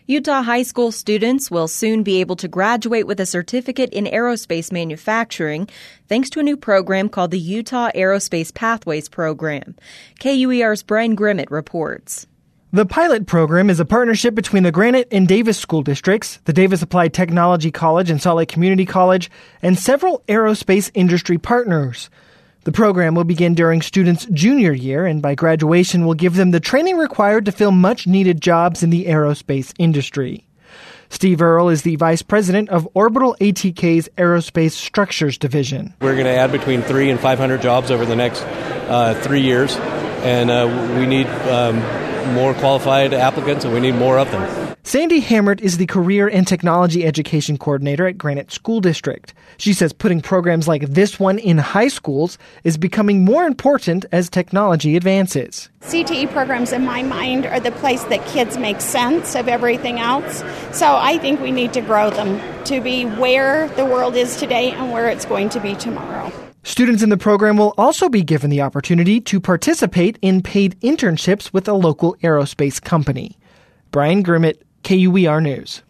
Utah high school students will soon be able to graduate with a certificate in aerospace manufacturing thanks to a new program called the Utah Aerospace Pathways Program. KUER's Brian Grimmett reports. The pilot program is a partnership between the Granite and Davis school districts, the Davis Applied Technology College and Salt Lake Community College, and several aerospace industry partners. The program will begin during students' junior year and by graduation will give them the training required to fill much-needed jobs in the aerospace industry. Steve Earle is the vice president of Orbital ATK's Aerospace Structures Division. We're going to add between 300 and 500 jobs over the next 3 years, and we need more qualified applicants, and we need more of them. Sandy Hammert is the Career and Technology Education Coordinator at Granite School District. She says putting programs like this one in high schools is becoming more important as technology advances. CTE programs, in my mind, are the place that kids make sense of everything else. So I think we need to grow them to be where the world is today and where it's going to be tomorrow. Students in the program will also be given the opportunity to participate in paid internships with a local aerospace company. Brian Grimmett, KUER News.